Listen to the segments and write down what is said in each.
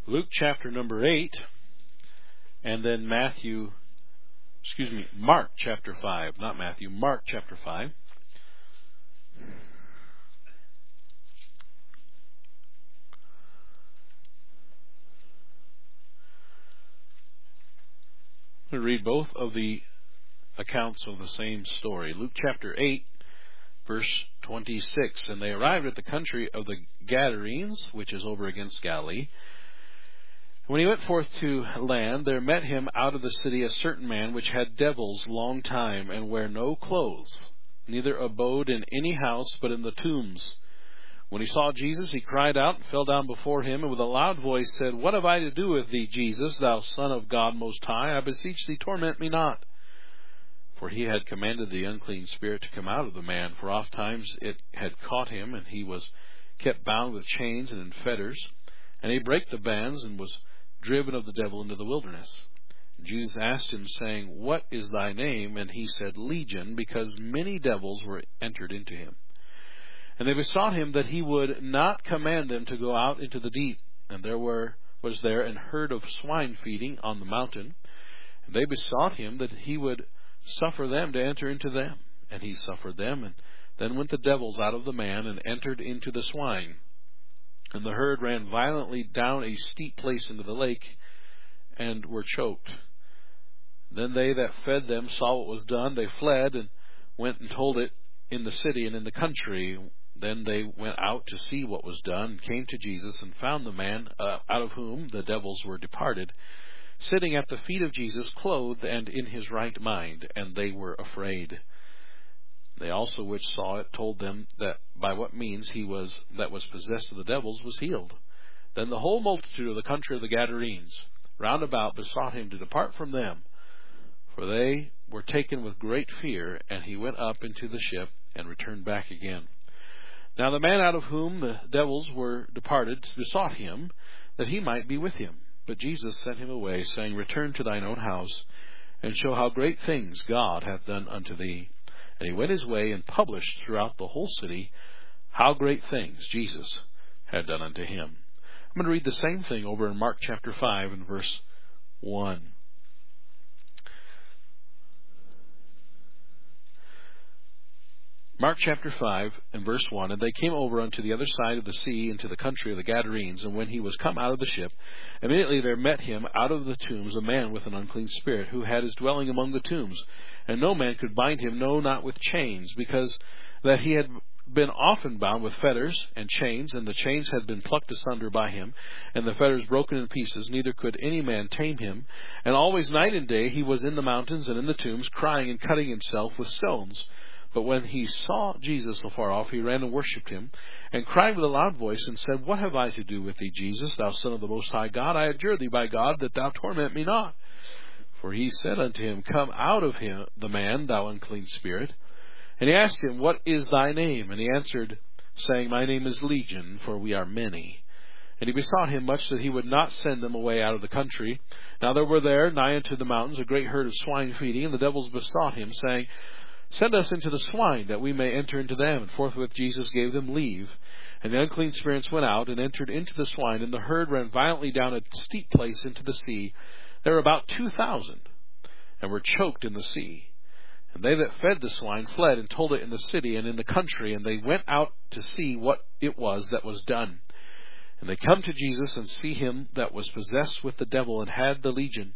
Luke chapter number 8, and then Mark chapter 5. Not Matthew, Mark chapter 5. I'm going to read both of the accounts of the same story. Luke chapter 8, verse 26. And they arrived at the country of the Gadarenes, which is over against Galilee. When he went forth to land, there met him out of the city a certain man which had devils long time, and wear no clothes, neither abode in any house, but in the tombs. When he saw Jesus, he cried out, and fell down before him, and with a loud voice said, What have I to do with thee, Jesus, thou Son of God Most High? I beseech thee, torment me not. For he had commanded the unclean spirit to come out of the man, for oft times it had caught him, and he was kept bound with chains and in fetters. And he brake the bands, and was driven of the devil into the wilderness. And Jesus asked him, saying, What is thy name? And he said, Legion, because many devils were entered into him. And they besought him that he would not command them to go out into the deep. And there was there an herd of swine feeding on the mountain. And they besought him that he would suffer them to enter into them. And he suffered them. And then went the devils out of the man, and entered into the swine. And the herd ran violently down a steep place into the lake, and were choked. Then they that fed them saw what was done. They fled, and went and told it in the city and in the country. Then they went out to see what was done, and came to Jesus, and found the man out of whom the devils were departed, sitting at the feet of Jesus, clothed and in his right mind, and they were afraid. They also which saw it told them that by what means he was that was possessed of the devils was healed. Then the whole multitude of the country of the Gadarenes round about besought him to depart from them, for they were taken with great fear. And he went up into the ship, and returned back again. Now the man out of whom the devils were departed besought him that he might be with him. But Jesus sent him away, saying, Return to thine own house, and show how great things God hath done unto thee. And he went his way, and published throughout the whole city how great things Jesus had done unto him. I'm going to read the same thing over in Mark chapter 5 and verse 1. Mark chapter 5 and verse 1. And they came over unto the other side of the sea, into the country of the Gadarenes. And when he was come out of the ship, immediately there met him out of the tombs a man with an unclean spirit, who had his dwelling among the tombs. And no man could bind him, no, not with chains, because that he had been often bound with fetters and chains, and the chains had been plucked asunder by him, and the fetters broken in pieces. Neither could any man tame him. And always night and day he was in the mountains and in the tombs, crying and cutting himself with stones. But when he saw Jesus afar off, he ran and worshipped him, and cried with a loud voice, and said, What have I to do with thee, Jesus, thou Son of the Most High God? I adjure thee by God that thou torment me not. For he said unto him, Come out of him, the man, thou unclean spirit. And he asked him, What is thy name? And he answered, saying, My name is Legion, for we are many. And he besought him much that he would not send them away out of the country. Now there were there, nigh unto the mountains, a great herd of swine feeding, and the devils besought him, saying, Send us into the swine, that we may enter into them. And forthwith Jesus gave them leave. And the unclean spirits went out, and entered into the swine, and the herd ran violently down a steep place into the sea. There were about 2,000, and were choked in the sea. And they that fed the swine fled, and told it in the city and in the country. And they went out to see what it was that was done. And they come to Jesus, and see him that was possessed with the devil, and had the legion,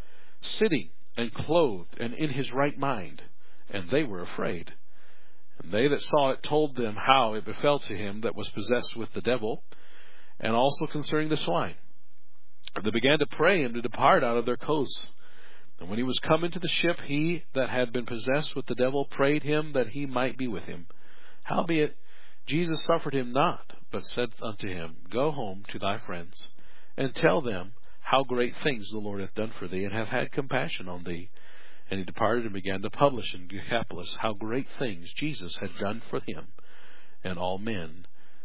sitting and clothed, and in his right mind. And they were afraid. And they that saw it told them how it befell to him that was possessed with the devil, and also concerning the swine. And they began to pray him to depart out of their coasts. And when he was come into the ship, he that had been possessed with the devil prayed him that he might be with him. Howbeit Jesus suffered him not, but said unto him, Go home to thy friends, and tell them how great things the Lord hath done for thee, and hath had compassion on thee. And he departed, and began to publish in Decapolis how great things Jesus had done for him. And all men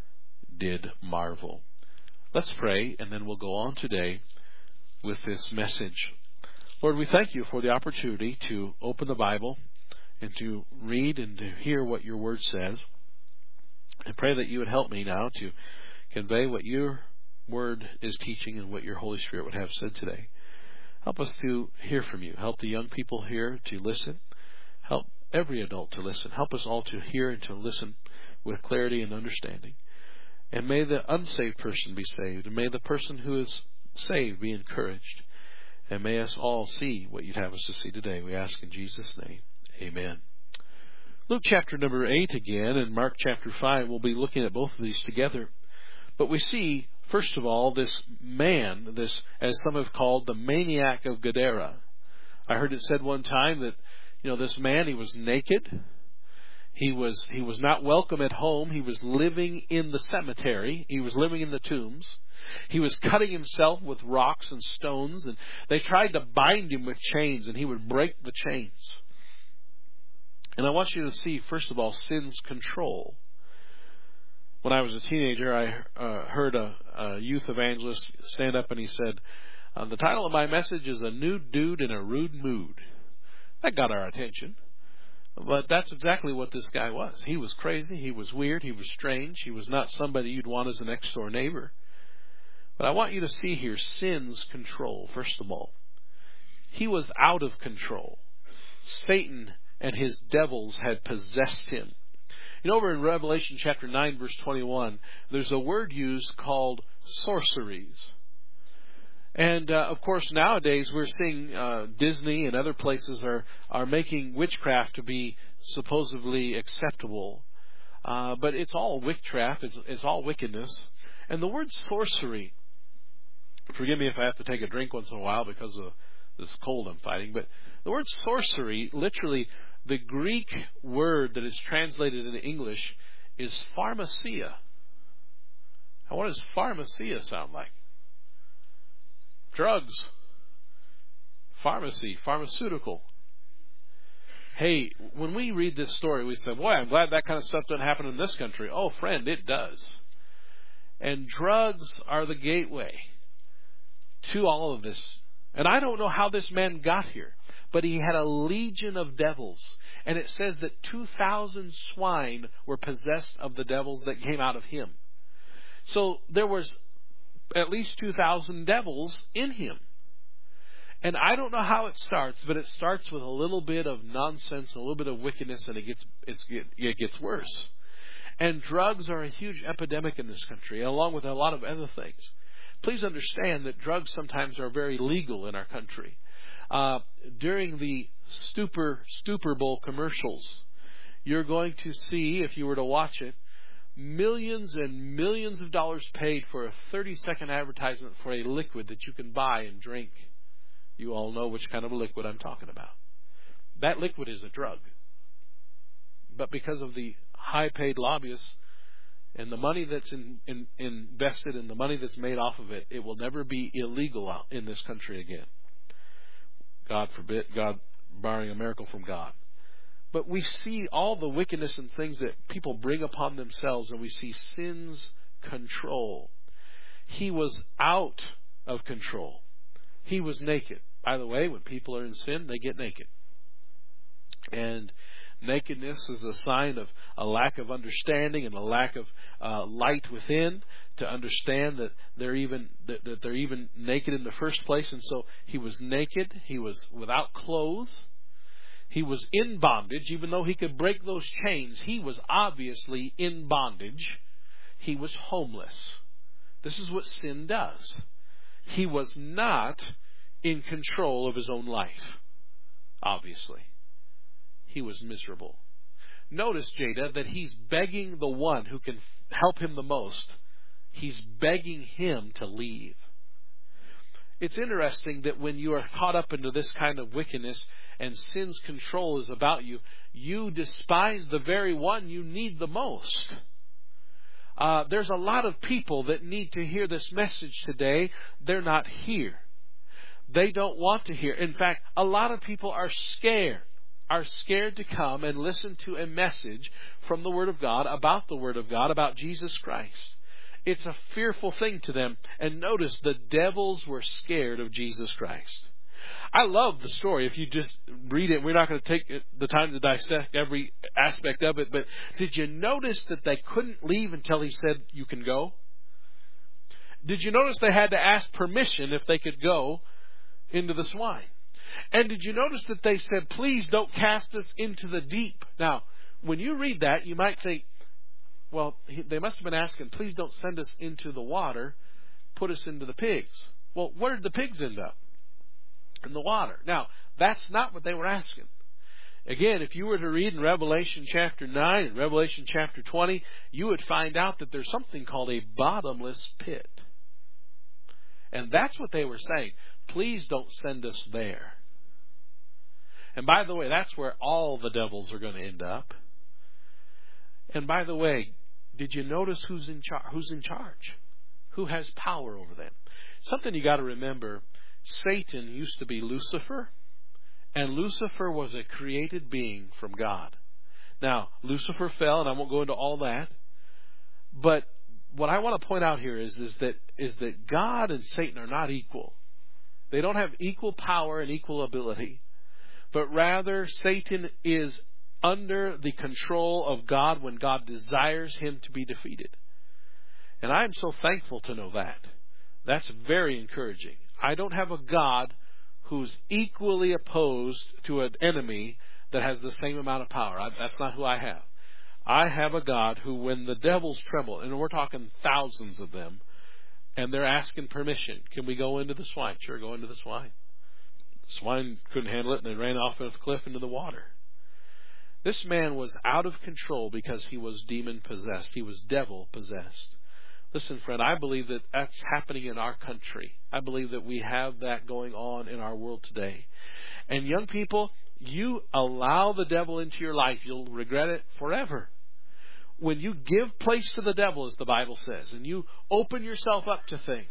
did marvel. Let's pray, and then we'll go on today with this message. Lord, we thank you for the opportunity to open the Bible and to read and to hear what your word says. I pray that you would help me now to convey what your Word is teaching and what your Holy Spirit would have said today. Help us to hear from you. Help the young people here to listen. Help every adult to listen. Help us all to hear and to listen with clarity and understanding. And may the unsaved person be saved. And may the person who is saved be encouraged. And may us all see what you'd have us to see today. We ask in Jesus' name. Amen. Luke chapter number 8 again and Mark chapter 5. We'll be looking at both of these together. But we see, first of all, this man, this, as some have called, the maniac of Gadara. I heard it said one time that, this man, he was naked. He was not welcome at home. He was living in the cemetery. He was living in the tombs. He was cutting himself with rocks and stones, and they tried to bind him with chains, and he would break the chains. And I want you to see, first of all, sin's control. When I was a teenager, I heard a youth evangelist stand up and he said, the title of my message is A Nude Dude in a Rude Mood. That got our attention. But that's exactly what this guy was. He was crazy. He was weird. He was strange. He was not somebody you'd want as a next-door neighbor. But I want you to see here sin's control, first of all. He was out of control. Satan and his devils had possessed him. Over in Revelation chapter 9, verse 21, there's a word used called sorceries. And, of course, nowadays we're seeing Disney and other places are making witchcraft to be supposedly acceptable. But it's all witchcraft. It's all wickedness. And the word sorcery, forgive me if I have to take a drink once in a while because of this cold I'm fighting, but the word sorcery, literally, the Greek word that is translated into English is pharmacia. Now, what does pharmacia sound like? Drugs, pharmacy, pharmaceutical. Hey, when we read this story, we say, boy, I'm glad that kind of stuff doesn't happen in this country. Oh, friend, it does. And drugs are the gateway to all of this. And I don't know how this man got here, but he had a legion of devils. And it says that 2,000 swine were possessed of the devils that came out of him. So there was at least 2,000 devils in him. And I don't know how it starts, but it starts with a little bit of nonsense, a little bit of wickedness, and it gets worse. And drugs are a huge epidemic in this country, along with a lot of other things. Please understand that drugs sometimes are very legal in our country. During the Super Bowl commercials, you're going to see, if you were to watch it, millions and millions of dollars paid for a 30-second advertisement for a liquid that you can buy and drink. You all know which kind of a liquid I'm talking about. That liquid is a drug. But because of the high-paid lobbyists and the money that's invested and the money that's made off of it, it will never be illegal in this country again. God forbid, God barring a miracle from God. But we see all the wickedness and things that people bring upon themselves, and we see sin's control. He was out of control. He was naked. By the way, when people are in sin, they get naked. And nakedness is a sign of a lack of understanding and a lack of light within to understand that they're even naked in the first place. And so he was naked. He was without clothes. He was in bondage. Even though he could break those chains, he was obviously in bondage. He was homeless. This is what sin does. He was not in control of his own life, obviously. He was miserable. Notice, Jada, that he's begging the one who can help him the most. He's begging him to leave. It's interesting that when you are caught up into this kind of wickedness and sin's control is about you, you despise the very one you need the most. There's a lot of people that need to hear this message today. They're not here. They don't want to hear. In fact, a lot of people are scared to come and listen to a message from the Word of God, about Jesus Christ. It's a fearful thing to them. And notice, the devils were scared of Jesus Christ. I love the story. If you just read it, we're not going to take the time to dissect every aspect of it. But did you notice that they couldn't leave until he said, you can go? Did you notice they had to ask permission if they could go into the swine? And did you notice that they said, please don't cast us into the deep? Now, when you read that, you might think, well, they must have been asking, please don't send us into the water, put us into the pigs. Well, where did the pigs end up? In the water. Now, that's not what they were asking. Again, if you were to read in Revelation chapter 9 and Revelation chapter 20, you would find out that there's something called a bottomless pit. And that's what they were saying. Please don't send us there. And by the way, that's where all the devils are going to end up. And by the way, did you notice who's in charge? Who has power over them? Something you got to remember, Satan used to be Lucifer, and Lucifer was a created being from God. Now, Lucifer fell, and I won't go into all that, but what I want to point out here is that God and Satan are not equal. They don't have equal power and equal ability, but rather Satan is under the control of God when God desires him to be defeated. And I'm so thankful to know that. That's very encouraging. I don't have a God who's equally opposed to an enemy that has the same amount of power. That's not who I have. I have a God who, when the devils tremble, and we're talking thousands of them, and they're asking permission, can we go into the swine? Sure, go into the swine. The swine couldn't handle it, and they ran off of the cliff into the water. This man was out of control because he was demon-possessed. He was devil-possessed. Listen, friend, I believe that that's happening in our country. I believe that we have that going on in our world today. And young people, you allow the devil into your life, you'll regret it forever. When you give place to the devil, as the Bible says, and you open yourself up to things,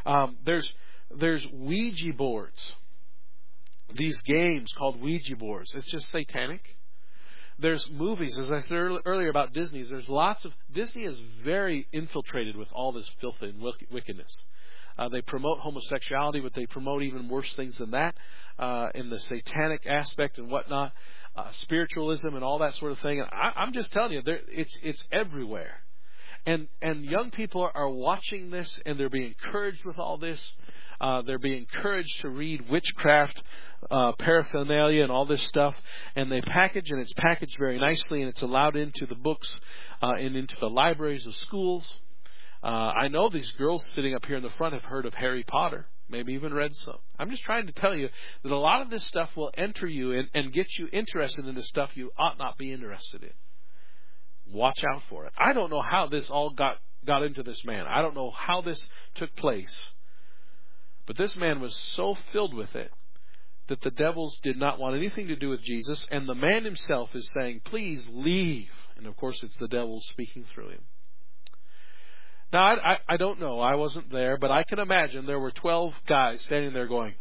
there's Ouija boards. These games called Ouija boards. It's just satanic. There's movies, as I said earlier about Disney. Disney is very infiltrated with all this filth and wickedness. They promote homosexuality, but they promote even worse things than that in the satanic aspect and whatnot, spiritualism and all that sort of thing. And I'm just telling you, it's everywhere. And young people are watching this, and they're being encouraged with all this. They're being encouraged to read witchcraft paraphernalia and all this stuff, and it's packaged very nicely, and it's allowed into the books and into the libraries of schools. I know these girls sitting up here in the front have heard of Harry Potter, maybe even read some. I'm just trying to tell you that a lot of this stuff will enter you and get you interested in the stuff you ought not be interested in. Watch out for it. I don't know how this all got into this man. I don't know how this took place. But this man was so filled with it that the devils did not want anything to do with Jesus, and the man himself is saying, please leave. And of course it's the devil speaking through him. Now, I don't know. I wasn't there, but I can imagine there were 12 guys standing there going,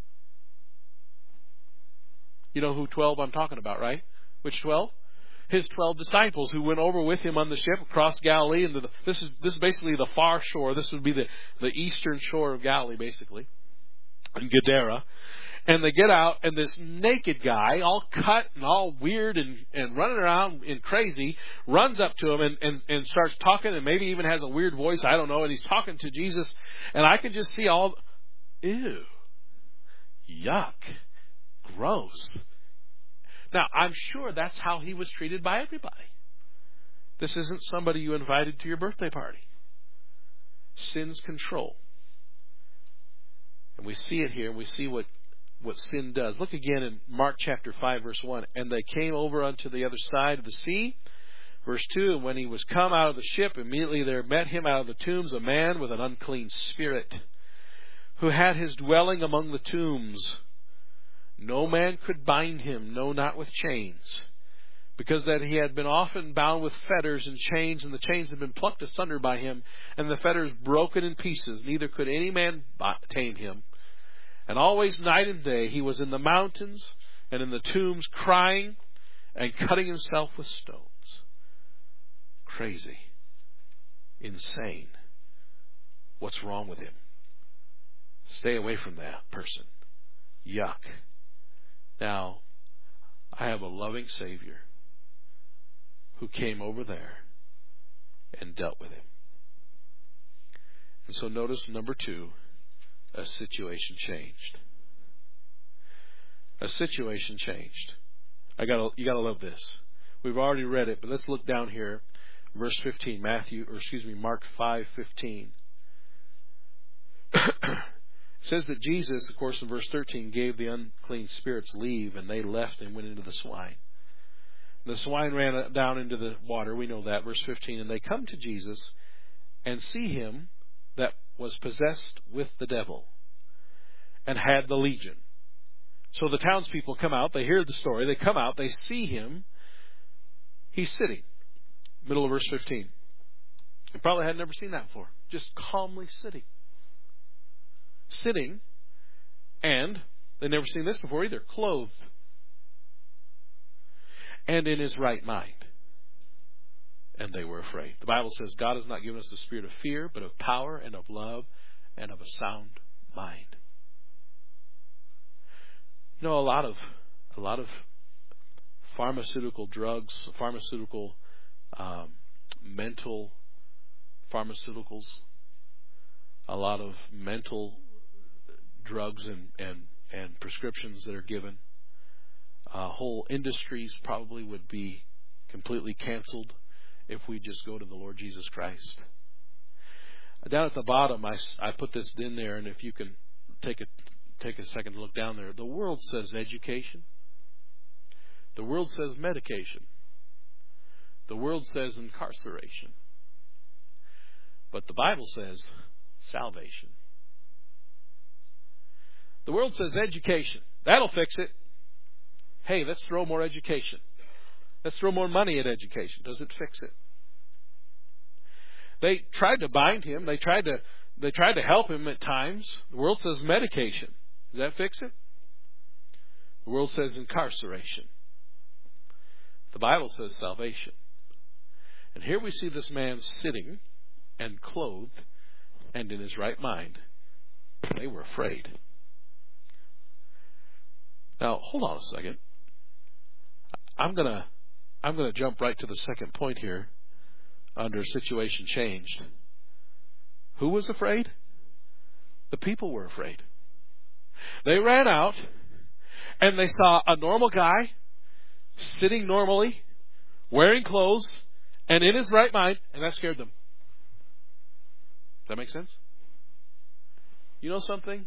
you know who 12 I'm talking about, right? Which 12? His 12 disciples who went over with him on the ship across Galilee. This is basically the far shore. This would be the eastern shore of Galilee, basically, in Gadara. And they get out, and this naked guy, all cut and all weird and running around and crazy, runs up to him and starts talking, and maybe even has a weird voice, I don't know, and he's talking to Jesus. And I can just see ew, yuck, gross. Now, I'm sure that's how he was treated by everybody. This isn't somebody you invited to your birthday party. Sin's control. And we see it here, and we see what sin does. Look again in Mark chapter 5, verse 1. And they came over unto the other side of the sea. Verse 2, and when he was come out of the ship, immediately there met him out of the tombs a man with an unclean spirit, who had his dwelling among the tombs. No man could bind him, no, not with chains, because that he had been often bound with fetters and chains, and the chains had been plucked asunder by him, and the fetters broken in pieces. Neither could any man tame him. And always night and day he was in the mountains and in the tombs, crying and cutting himself with stones. Crazy. Insane. What's wrong with him? Stay away from that person. Yuck. Now, I have a loving Savior who came over there and dealt with him. And so notice number 2, a situation changed. A situation changed. You gotta love this. We've already read it, but let's look down here, verse 15, Mark 5:15. It says that Jesus, of course, in verse 13, gave the unclean spirits leave, and they left and went into the swine. The swine ran down into the water. We know that. Verse 15. And they come to Jesus and see him that was possessed with the devil and had the legion. So the townspeople come out. They hear the story. They come out. They see him. He's sitting. Middle of verse 15. They probably had never seen that before. Just calmly sitting. Sitting. And they'd never seen this before either. Clothed. And in his right mind. And they were afraid. The Bible says God has not given us the spirit of fear, but of power and of love and of a sound mind. You know, a lot of pharmaceutical drugs, pharmaceutical mental pharmaceuticals, a lot of mental drugs and prescriptions that are given. Whole industries probably would be completely canceled if we just go to the Lord Jesus Christ. Down at the bottom, I put this in there, and if you can take a second to look down there. The world says education. The world says medication. The world says incarceration. But the Bible says salvation. The world says education. That'll fix it. Hey, let's throw more education. Let's throw more money at education. Does it fix it? They tried to bind him. They tried to help him at times. The world says medication. Does that fix it? The world says incarceration. The Bible says salvation. And here we see this man sitting and clothed and in his right mind. They were afraid. Now, hold on a second. I'm gonna jump right to the second point here under situation changed. Who was afraid? The people were afraid. They ran out and they saw a normal guy sitting normally, wearing clothes, and in his right mind, and that scared them. Does that make sense? You know something?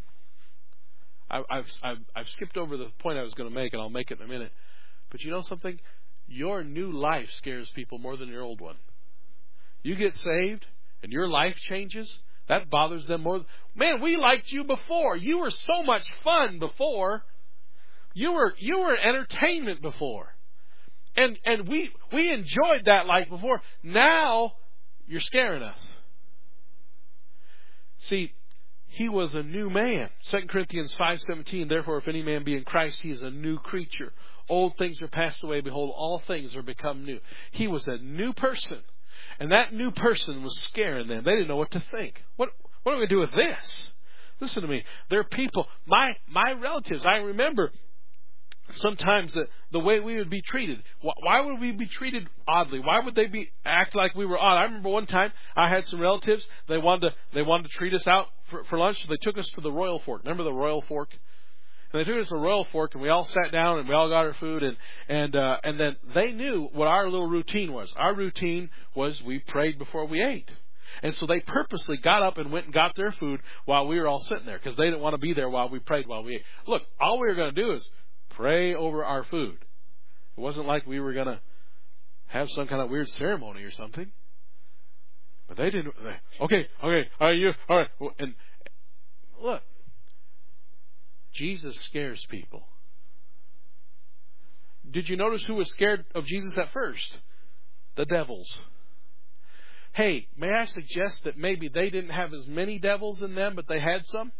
I've skipped over the point I was going to make, and I'll make it in a minute. But you know something? Your new life scares people more than your old one. You get saved, and your life changes. That bothers them more. Man, we liked you before. You were so much fun before. You were entertainment before. And we enjoyed that life before. Now you're scaring us. See, he was a new man. 2 Corinthians 5:17, therefore if any man be in Christ, he is a new creature. Old things are passed away. Behold, all things are become new. He was a new person. And that new person was scaring them. They didn't know what to think. What are we going to do with this? Listen to me. There are people, my relatives, I remember sometimes the way we would be treated. Why would we be treated oddly? Why would they act like we were odd? I remember one time I had some relatives. They wanted to treat us out for lunch. So they took us to the Royal Fork. Remember the Royal Fork? And they took us to the Royal Fork, and we all sat down and we all got our food. And then they knew what our little routine was. Our routine was we prayed before we ate. And so they purposely got up and went and got their food while we were all sitting there because they didn't want to be there while we prayed while we ate. Look, all we were going to do is pray over our food. It wasn't like we were going to have some kind of weird ceremony or something. But they didn't. Okay, are you all right? And look, Jesus scares people. Did you notice who was scared of Jesus at first? The devils. Hey, may I suggest that maybe they didn't have as many devils in them, but they had some?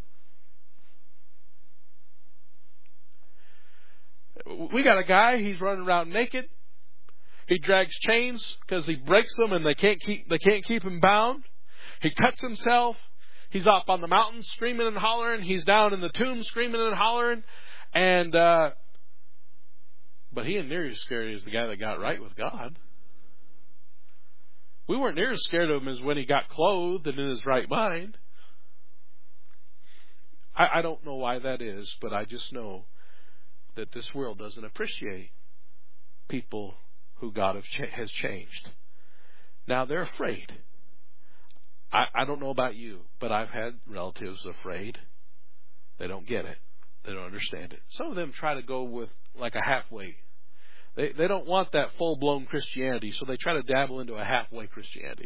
We got a guy, he's running around naked. He drags chains because he breaks them and they can't keep him bound. He cuts himself. He's up on the mountain screaming and hollering. He's down in the tomb screaming and hollering. And but he ain't near as scary as the guy that got right with God. We weren't near as scared of him as when he got clothed and in his right mind. I don't know why that is, but I just know that this world doesn't appreciate people who God has changed. Now, they're afraid. I don't know about you, but I've had relatives afraid. They don't get it. They don't understand it. Some of them try to go with like a halfway. They don't want that full-blown Christianity, so they try to dabble into a halfway Christianity.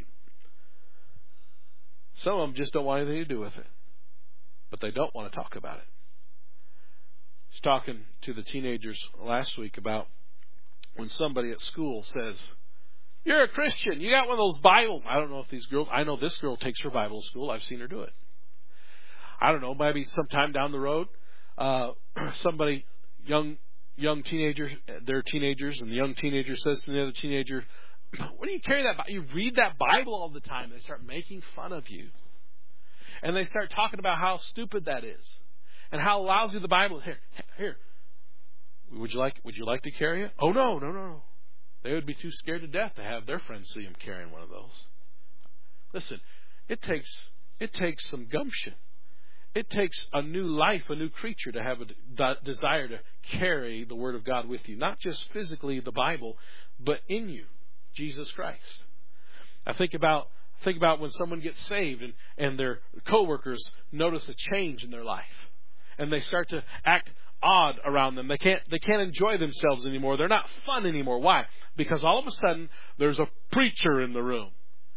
Some of them just don't want anything to do with it, but they don't want to talk about it. I was talking to the teenagers last week about when somebody at school says, "You're a Christian. You got one of those Bibles." I don't know if these girls, I know this girl takes her Bible to school. I've seen her do it. I don't know, maybe sometime down the road, somebody, young teenager, they're teenagers, and the young teenager says to the other teenager, "What do you carry that? You read that Bible all the time." They start making fun of you. And they start talking about how stupid that is. And how lousy the Bible is. Here. Would you like to carry it? Oh, no. They would be too scared to death to have their friends see them carrying one of those. Listen, it takes some gumption. It takes a new life, a new creature to have a desire to carry the Word of God with you. Not just physically the Bible, but in you, Jesus Christ. I think about when someone gets saved and their coworkers notice a change in their life. And they start to act odd around them. They can't enjoy themselves anymore. They're not fun anymore. Why? Because all of a sudden there's a preacher in the room.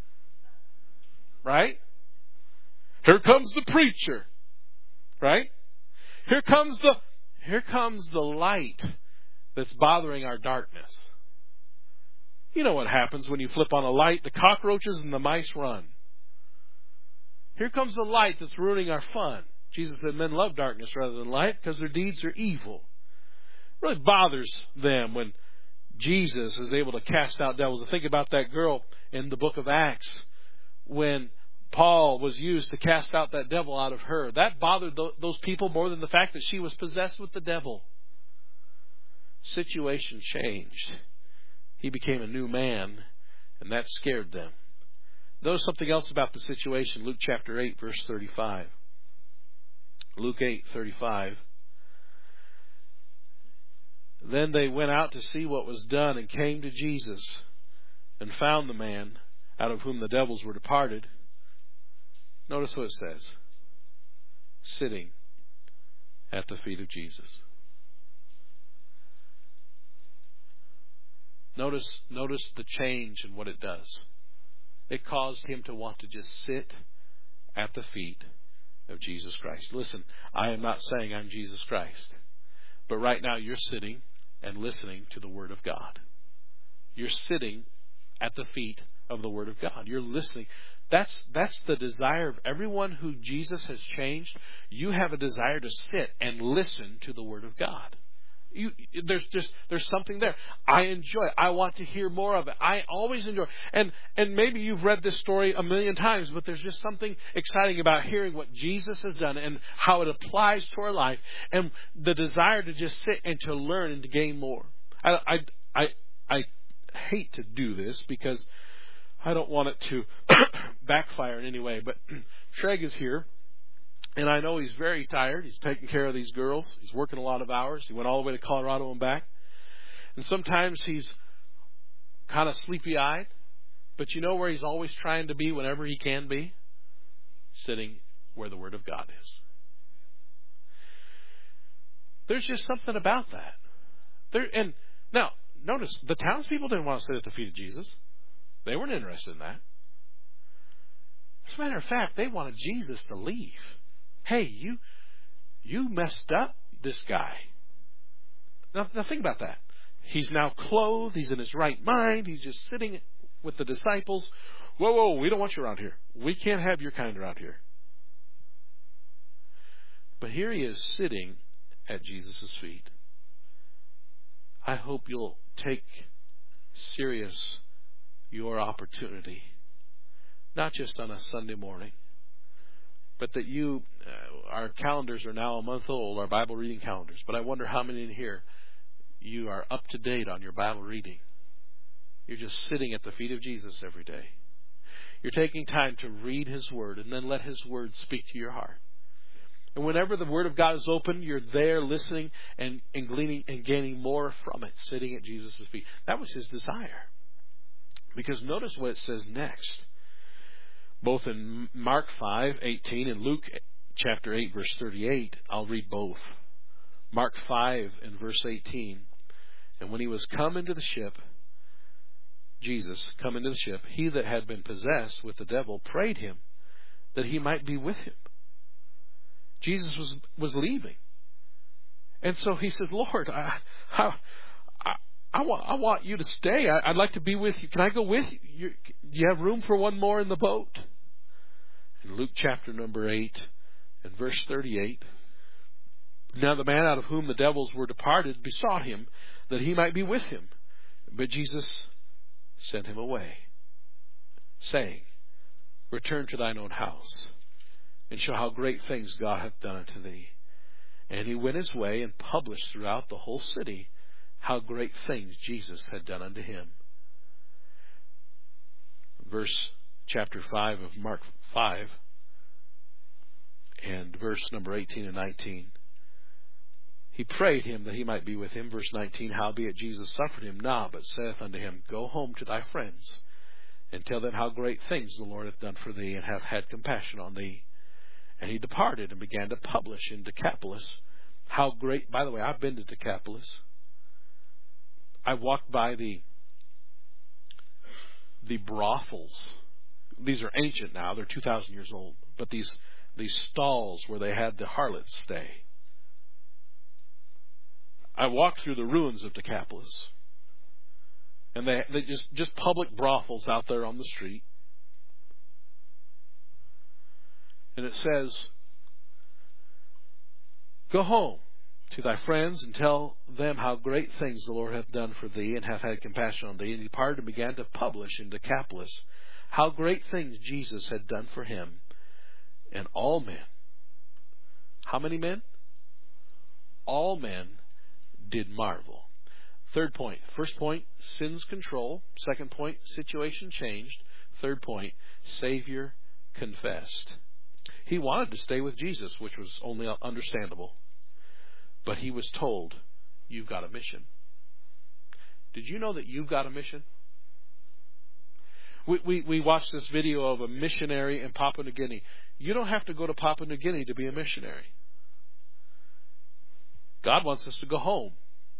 Right? Here comes the preacher. Right? Here comes the light that's bothering our darkness. You know what happens when you flip on a light? The cockroaches and the mice run. Here comes the light that's ruining our fun. Jesus said men love darkness rather than light because their deeds are evil. It really bothers them when Jesus is able to cast out devils. I think about that girl in the book of Acts when Paul was used to cast out that devil out of her. That bothered those people more than the fact that she was possessed with the devil. Situation changed. He became a new man, and that scared them. Notice something else about the situation. Luke chapter 8, verse 35. Luke 8:35. Then they went out to see what was done and came to Jesus and found the man out of whom the devils were departed. Notice what it says. Sitting at the feet of Jesus. Notice the change in what it does. It caused him to want to just sit at the feet of Jesus Christ. Listen, I am not saying I'm Jesus Christ. But right now you're sitting and listening to the Word of God. You're sitting at the feet of the Word of God. You're listening. That's the desire of everyone who Jesus has changed. You have a desire to sit and listen to the Word of God. There's something there. I enjoy it. I want to hear more of it. I always enjoy it. And maybe you've read this story a million times, but there's just something exciting about hearing what Jesus has done and how it applies to our life and the desire to just sit and to learn and to gain more. I hate to do this because I don't want it to backfire in any way, but Treg is here. And I know he's very tired. He's taking care of these girls. He's working a lot of hours. He went all the way to Colorado and back. And sometimes he's kind of sleepy-eyed. But you know where he's always trying to be whenever he can be? Sitting where the Word of God is. There's just something about that. And now, notice, the townspeople didn't want to sit at the feet of Jesus. They weren't interested in that. As a matter of fact, they wanted Jesus to leave. Hey, you messed up this guy. Now think about that. He's now clothed. He's in his right mind. He's just sitting with the disciples. Whoa, we don't want you around here. We can't have your kind around here. But here he is sitting at Jesus' feet. I hope you'll take serious your opportunity. Not just on a Sunday morning, but that our calendars are now a month old, our Bible reading calendars. But I wonder how many in here, you are up to date on your Bible reading. You're just sitting at the feet of Jesus every day. You're taking time to read His Word and then let His Word speak to your heart. And whenever the Word of God is open, you're there listening and gleaning and gaining more from it, sitting at Jesus' feet. That was his desire. Because notice what it says next. Both in Mark 5:18 and Luke chapter 8, verse 38. I'll read both. Mark 5 and verse 18. And when he was come into the ship, Jesus come into the ship, he that had been possessed with the devil prayed him that he might be with him. Jesus was leaving. And so he said, Lord, I want you to stay. I'd like to be with you. Can I go with you? Do you have room for one more in the boat? In Luke chapter number 8 and verse 38. Now the man out of whom the devils were departed besought him that he might be with him. But Jesus sent him away, saying, Return to thine own house, and show how great things God hath done unto thee. And he went his way and published throughout the whole city how great things Jesus had done unto him. Verse chapter 5 of Mark 5 and verse number 18 and 19. He prayed him that he might be with him. Verse 19, howbeit Jesus suffered him not, but saith unto him, Go home to thy friends, and tell them how great things the Lord hath done for thee, and hath had compassion on thee. And he departed and began to publish in Decapolis how great... By the way, I've been to Decapolis. I walked by the brothels. These are ancient now. They're 2,000 years old. But these stalls where they had the harlots stay. I walked through the ruins of Decapolis. And they just public brothels out there on the street. And it says, Go home to thy friends and tell them how great things the Lord hath done for thee, and hath had compassion on thee. And he departed and began to publish in Decapolis how great things Jesus had done for him. And all men, how many men? All men did marvel. Third point. First point, sin's control. Second point, situation changed. Third point, Savior confessed. He wanted to stay with Jesus, which was only understandable. But he was told, You've got a mission. Did you know that you've got a mission? We watched this video of a missionary in Papua New Guinea. You don't have to go to Papua New Guinea to be a missionary. God wants us to go home.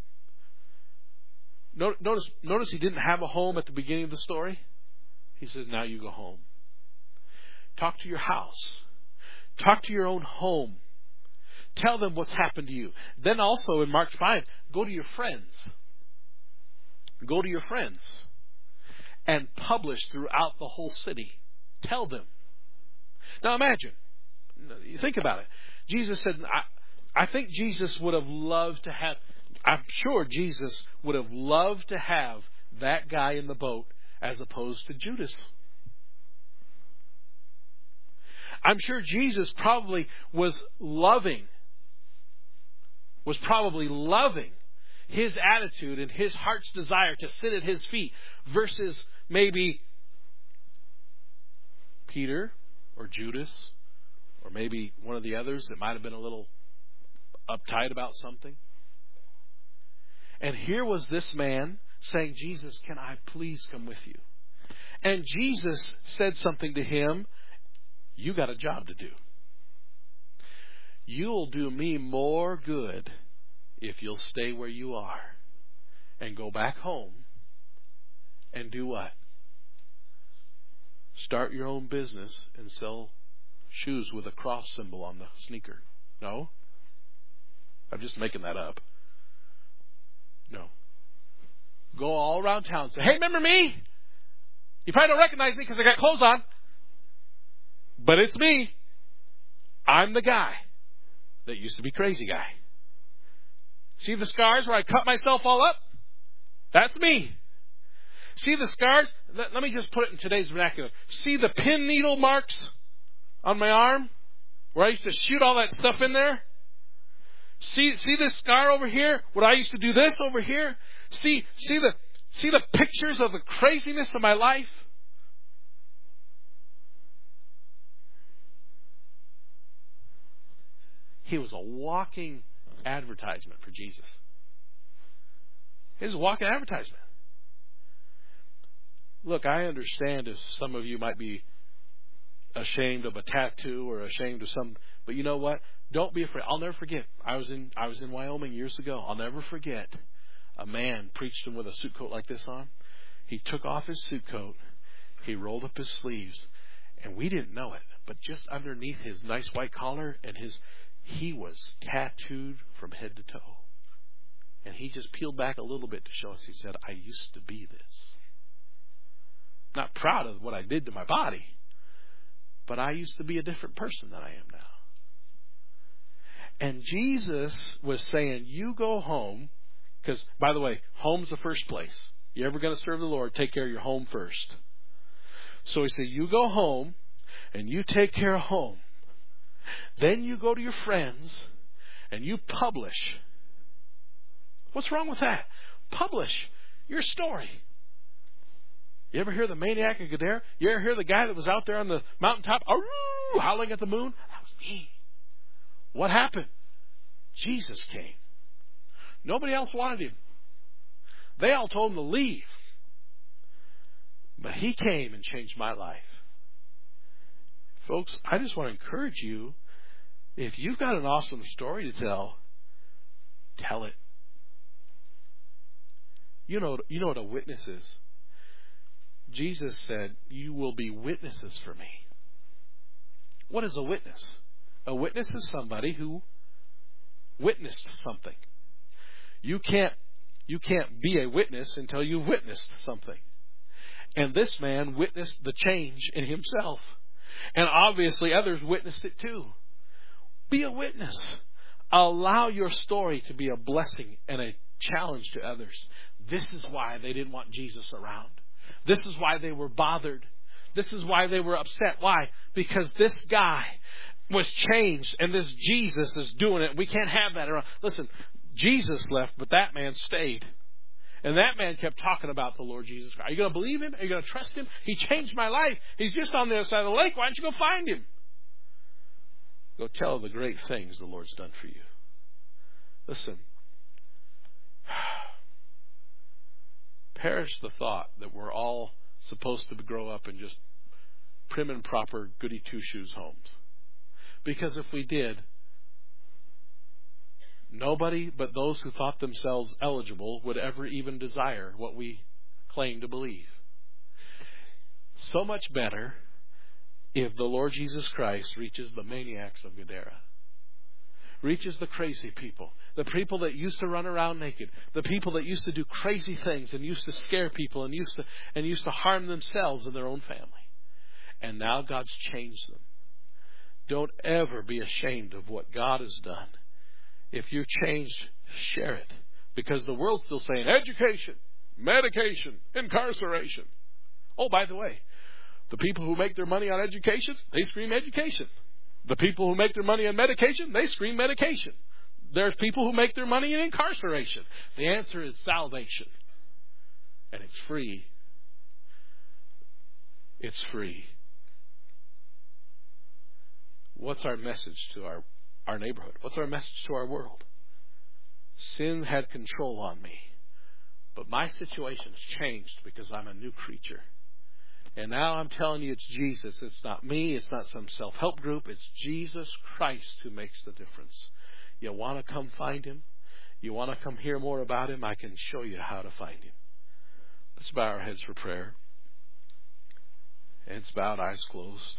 Notice he didn't have a home at the beginning of the story. He says, now you go home. Talk to your house. Talk to your own home. Tell them what's happened to you. Then also in Mark 5, go to your friends. Go to your friends. And publish throughout the whole city. Tell them. Now imagine. You think about it. Jesus said, I think Jesus would have loved to have, I'm sure Jesus would have loved to have that guy in the boat as opposed to Judas. I'm sure Jesus probably was probably loving his attitude and his heart's desire to sit at his feet versus maybe Peter or Judas or maybe one of the others that might have been a little uptight about something. And here was this man saying, Jesus, can I please come with you? And Jesus said something to him, you got a job to do. You'll do me more good if you'll stay where you are and go back home and do what? Start your own business and sell shoes with a cross symbol on the sneaker. No? I'm just making that up. No. Go all around town and say, hey, remember me? You probably don't recognize me because I got clothes on. But it's me. I'm the guy that used to be crazy guy. See the scars where I cut myself all up? That's me. See the scars? Let me just put it in today's vernacular. See the pin needle marks on my arm where I used to shoot all that stuff in there? See this scar over here? Where I used to do this over here? See the pictures of the craziness of my life? He was a walking advertisement for Jesus. He was a walking advertisement. Look, I understand if some of you might be ashamed of a tattoo or ashamed of some, but you know what? Don't be afraid. I'll never forget. I was in Wyoming years ago. I'll never forget. A man preached him with a suit coat like this on. He took off his suit coat. He rolled up his sleeves, and we didn't know it, but just underneath his nice white collar and he was tattooed from head to toe. And he just peeled back a little bit to show us. He said, I used to be this. Not proud of what I did to my body, but I used to be a different person than I am now. And Jesus was saying, you go home, because, by the way, home's the first place. You're ever going to serve the Lord, take care of your home first. So he said, you go home, and you take care of home. Then you go to your friends, and you publish. What's wrong with that? Publish your story. You ever hear the maniac of Gadara? You ever hear the guy that was out there on the mountaintop, howling at the moon? That was me. What happened? Jesus came. Nobody else wanted him. They all told him to leave. But he came and changed my life. Folks, I just want to encourage you, if you've got an awesome story to tell it. You know what a witness is. Jesus said, you will be witnesses for me. What is a witness? A witness is somebody who witnessed something. You can't be a witness until you've witnessed something. And this man witnessed the change in himself. And obviously others witnessed it too. Be a witness. Allow your story to be a blessing and a challenge to others. This is why they didn't want Jesus around. This is why they were bothered. This is why they were upset. Why? Because this guy was changed and this Jesus is doing it. We can't have that around. Listen, Jesus left, but that man stayed. And that man kept talking about the Lord Jesus Christ. Are you going to believe him? Are you going to trust him? He changed my life. He's just on the other side of the lake. Why don't you go find him? Go tell the great things the Lord's done for you. Listen. Perish the thought that we're all supposed to grow up in just prim and proper goody two-shoes homes. Because if we did, nobody but those who thought themselves eligible would ever even desire what we claim to believe. So much better if the Lord Jesus Christ reaches the maniacs of Gadara. Reaches the crazy people. The people that used to run around naked. The people that used to do crazy things and used to scare people and used to harm themselves and their own family. And now God's changed them. Don't ever be ashamed of what God has done. If you're changed, share it. Because the world's still saying education, medication, incarceration. Oh, by the way, the people who make their money on education, they scream education. The people who make their money on medication, they scream medication. There's people who make their money in incarceration. The answer is salvation. And it's free. It's free. What's our message to our neighborhood? What's our message to our world? Sin had control on me. But my situation has changed because I'm a new creature. And now I'm telling you it's Jesus. It's not me. It's not some self-help group. It's Jesus Christ who makes the difference. You want to come find him? You want to come hear more about him? I can show you how to find him. Let's bow our heads for prayer. Heads bowed, eyes closed.